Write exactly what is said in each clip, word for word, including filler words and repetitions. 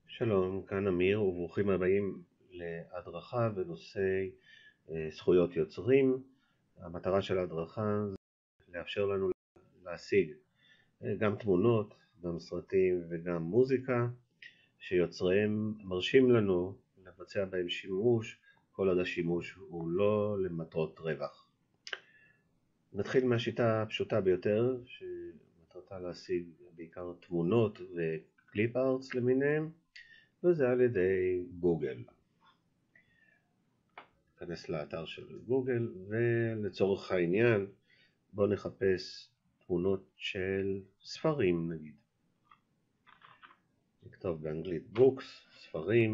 שלום, כאן אמיר וברוכים הבאים להדרכה בנושא זכויות יוצרים. המטרה של ההדרכה זה לאפשר לנו להשיג גם תמונות, גם סרטים וגם מוזיקה שיוצריהם מרשים לנו לבצע בהם שימוש כל עוד השימוש הוא לא למטרות רווח. נתחיל מהשיטה הפשוטה ביותר שמטרתה להשיג בעיקר תמונות וקליפ ארטס למיניהם, וזה על ידי גוגל. ניכנס לאתר של גוגל, ולצורך העניין בואו נחפש תמונות של ספרים נגיד. נכתוב באנגלית בוקס, ספרים,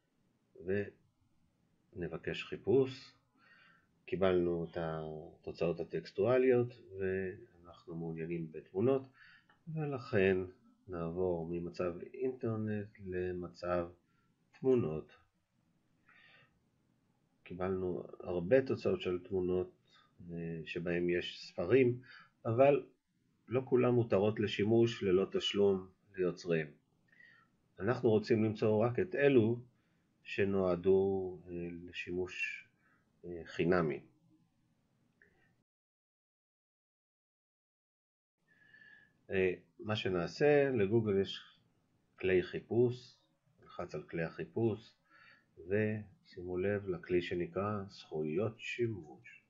ונבקש חיפוש. קיבלנו את התוצאות הטקסטואליות ואנחנו מעוניינים בתמונות, ולכן נעבור ממצב אינטרנט למצב תמונות. קיבלנו הרבה תוצאות של תמונות שבהם יש ספרים, אבל לא כולם מותרות לשימוש ללא תשלום ליוצריהם. אנחנו רוצים למצוא רק את אלו שנועדו לשימוש חינמי. מה שנעשה, לגוגל יש כלי חיפוש, נלחץ על כלי החיפוש ושימו לב לכלי שנקרא זכויות שימוש.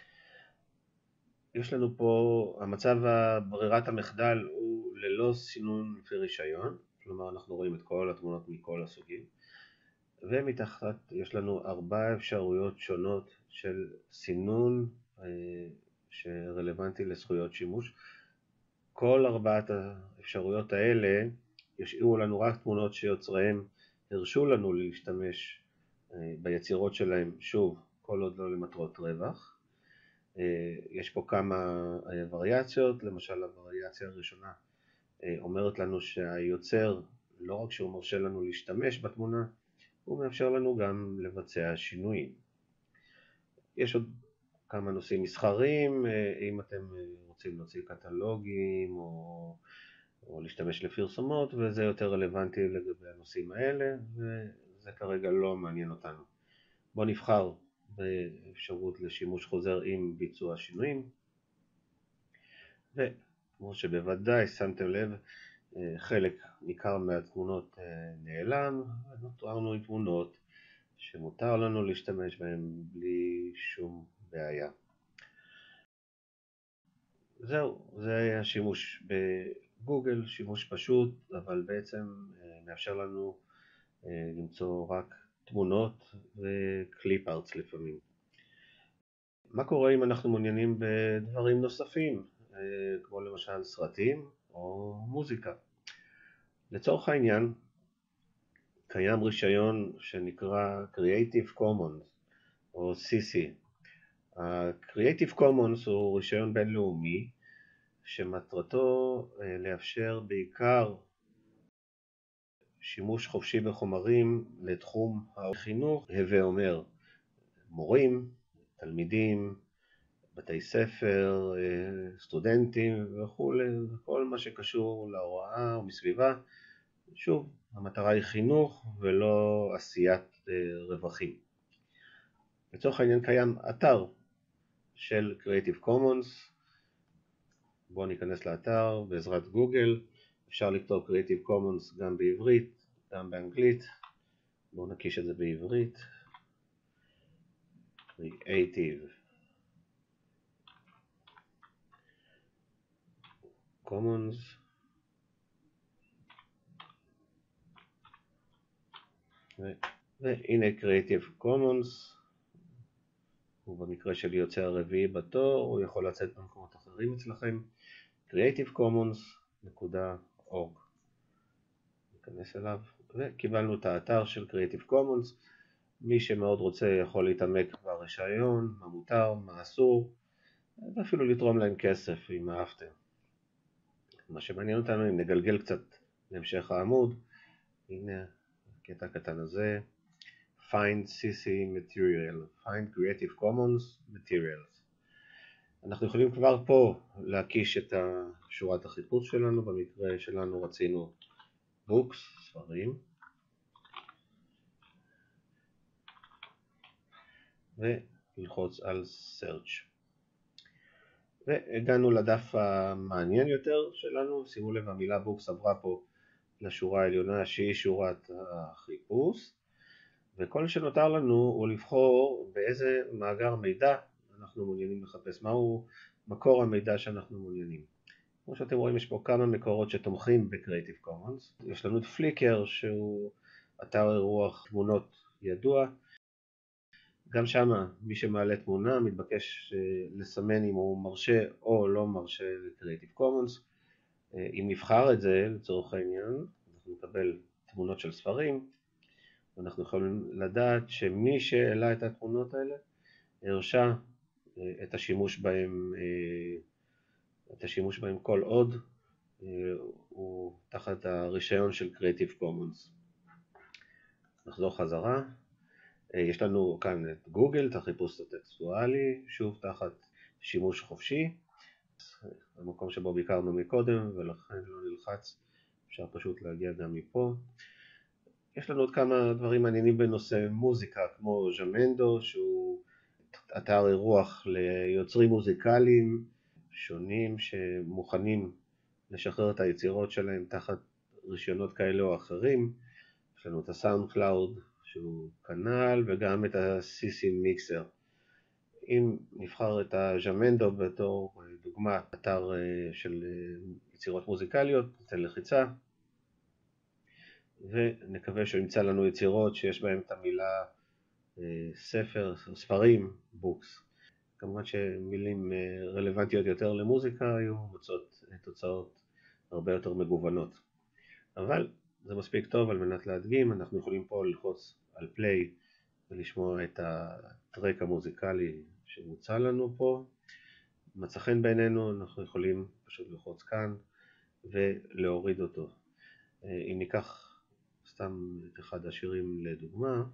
יש לנו פה, המצב ברירת המחדל הוא ללא סינון לפי רישיון, כלומר אנחנו רואים את כל התמונות מכל הסוגים, ומתחת יש לנו ארבע אפשרויות שונות של סינון שרלוונטי לזכויות שימוש. כל ארבעת האפשרויות האלה ישאירו לנו רק תמונות שיוצריהם הרשו לנו להשתמש ביצירות שלהם, שוב, כל עוד לא למטרות רווח. יש פה כמה וריאציות, למשל הווריאציה הראשונה אומרת לנו שהיוצר, לא רק שהוא מרשה לנו להשתמש בתמונה, הוא מאפשר לנו גם לבצע שינויים. יש עוד כמה נושאים מסחריים, אם אתם רוצים להוציא קטלוגים או, או להשתמש לפרסומות, וזה יותר רלוונטי לגבי הנושאים האלה, וזה כרגע לא מעניין אותנו. בואו נבחר באפשרות לשימוש חוזר עם ביצוע שינויים, וכמו שבוודאי שמתם לב, חלק ניכר מהתמונות נעלם, נותרנו עם תמונות שמותר לנו להשתמש בהן בלי שום בעיה. זהו, זה השימוש בגוגל, שימוש פשוט, אבל בעצם מאפשר לנו למצוא רק תמונות וקליפ ארטס לפעמים. מה קורה אם אנחנו מעוניינים בדברים נוספים, כמו למשל סרטים או מוזיקה? לצורך העניין, קיים רישיון שנקרא Creative Commons או סי סי. ה-Creative Commons הוא רישיון בינלאומי שמטרתו לאפשר בעיקר שימוש חופשי בחומרים לתחום החינוך, הווה אומר מורים, תלמידים, בתי ספר, סטודנטים וכו', כל מה שקשור להוראה ומסביבה. שוב, המטרה היא חינוך ולא עשיית רווחים. לצורך העניין קיים אתר של Creative Commons. בואו ניכנס לאתר בעזרת גוגל. אפשר לכתוב Creative Commons גם בעברית, גם באנגלית. בואו נקיש את זה בעברית. Creative Commons. והנה Creative Commons. ובמקרה שלי יוצא הרביעי בתור, הוא יכול לצאת במקומות אחרים אצלכם. creative commons דוט אורג. ניכנס אליו, וקיבלנו את האתר של Creative Commons. מי שמאוד רוצה יכול להתעמק ברישיון, מה מותר, מה אסור, ואפילו לתרום להם כסף אם אהבתם. מה שמעניין אותנו, אם נגלגל קצת להמשך העמוד, הנה הקטע הקטן הזה, Find סי סי Material, Find Creative Commons Materials. אנחנו יכולים כבר פה להקיש את שורת החיפוש שלנו. במקרה שלנו רצינו בוקס, ספרים. וללחוץ על search. והגענו לדף המעניין יותר שלנו. שימו לב, המילה בוקס עברה פה לשורה העליונה שהיא שורת החיפוש, וכל שנותר לנו הוא לבחור באיזה מאגר מידע אנחנו מעוניינים לחפש, מהו מקור המידע שאנחנו מעוניינים. כמו שאתם רואים, יש פה כמה מקורות שתומכים ב-Creative Commons. יש לנו את פליקר שהוא אתר אירוח תמונות ידוע. גם שם מי שמעלה תמונה מתבקש לסמן אם הוא מרשה או לא מרשה ל-Creative Commons. אם נבחר את זה לצורך העניין, אנחנו נקבל תמונות של ספרים, ואנחנו יכולים לדעת שמי שהעלה את התמונות האלה הרשה את השימוש בהם, את השימוש בהם כל עוד הוא תחת הרישיון של Creative Commons. נחזור חזרה. יש לנו כאן את גוגל, את החיפוש הטקסטואלי, שוב תחת שימוש חופשי, המקום שבו ביקרנו מקודם, ולכן לא נלחץ, אפשר פשוט להגיע גם מפה. יש לנו עוד כמה דברים מעניינים בנושא מוזיקה, כמו ז'מנדו, שהוא אתר אירוח ליוצרים מוזיקליים שונים שמוכנים לשחרר את היצירות שלהם תחת רישיונות כאלה או אחרים. יש לנו את הסאונד קלאוד שהוא כנ"ל, וגם את ה-סי סי מיקסר. אם נבחר את הז'מנדו בתור דוגמה, אתר של יצירות מוזיקליות, ניתן לחיצה, ונקווה שהוא ימצא לנו יצירות שיש בהן את המילה ספר, ספרים, בוקס. כמובן שמילים רלוונטיות יותר למוזיקה היו מוצאות תוצאות הרבה יותר מגוונות. אבל זה מספיק טוב על מנת להדגים. אנחנו יכולים פה ללחוץ על פליי ולשמוע את הטרק המוזיקלי שמוצא לנו פה. מצא חן בעינינו, אנחנו יכולים פשוט ללחוץ כאן ולהוריד אותו. אם ניקח סתם את אחד השירים לדוגמה,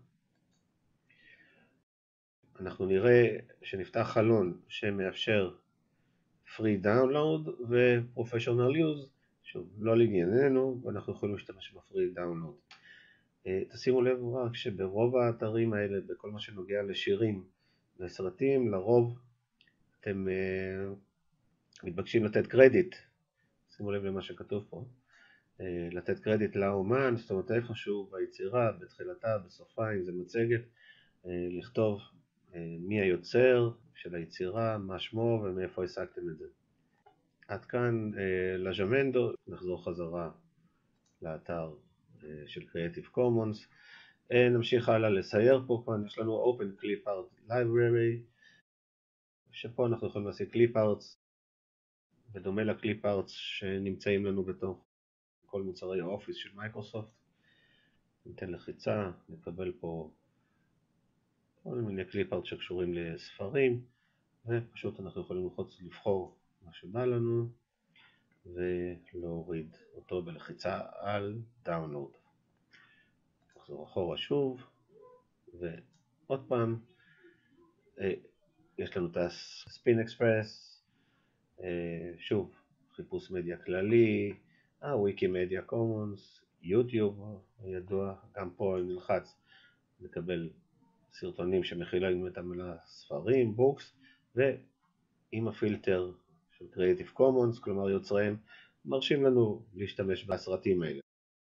אנחנו נראה שנפתח חלון שמאפשר free download ו-professional use, שוב, לא לענייננו, ואנחנו יכולים להשתמש ב-free download. תשימו לב רק שברוב האתרים האלה, בכל מה שנוגע לשירים וסרטים, לרוב אתם מתבקשים לתת קרדיט. שימו לב למה שכתוב פה. לתת קרדיט לאומן, זאת אומרת איפשהו ביצירה, בתחילתה, בסופה, אם זה מצגת, לכתוב מי היוצר של היצירה, מה שמו ומאיפה השגתם את זה. עד כאן לז'מנדו. נחזור חזרה לאתר של Creative Commons. נמשיך הלאה לסייר פה. כאן יש לנו Open Clip Art Library, שפה אנחנו יכולים להשיג Clip Arts, בדומה לקליפ ארטס שנמצאים לנו בתוך כל מוצרי האופיס של מייקרוסופט. ניתן לחיצה, נקבל פה כל מיני קליפ ארטס שקשורים לספרים, ופשוט אנחנו יכולים ללחוץ לבחור מה שבא לנו ולהוריד אותו בלחיצה על דאונלוד. נחזור אחורה שוב, ועוד פעם יש לנו את הספין אקספרס, שוב חיפוש מדיה כללי, הוויקימדיה קומונס, יוטיוב הידוע. גם פה נלחץ לקבל סרטונים שמכילים את המילה ספרים, בוקס, ועם הפילטר של Creative Commons, כלומר יוצריהם מרשים לנו להשתמש בסרטים האלה.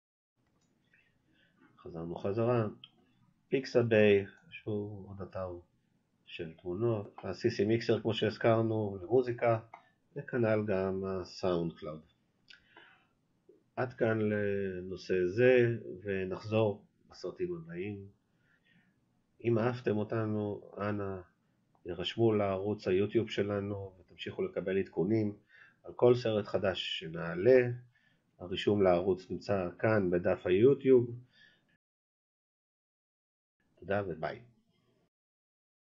חזרנו חזרה. פיקסאביי, שהוא עוד אתר של תמונות, ה-סי סי מיקסר כמו שהזכרנו למוזיקה, וכנ"ל גם הסאונד קלאוד. עד כאן לנושא זה, ונחזור בסרטים הבאים. אם אהבתם אותנו, אנא ירשמו לערוץ היוטיוב שלנו ותמשיכו לקבל עדכונים על כל סרט חדש שנעלה. הרישום לערוץ נמצא כאן בדף היוטיוב. תודה וביי.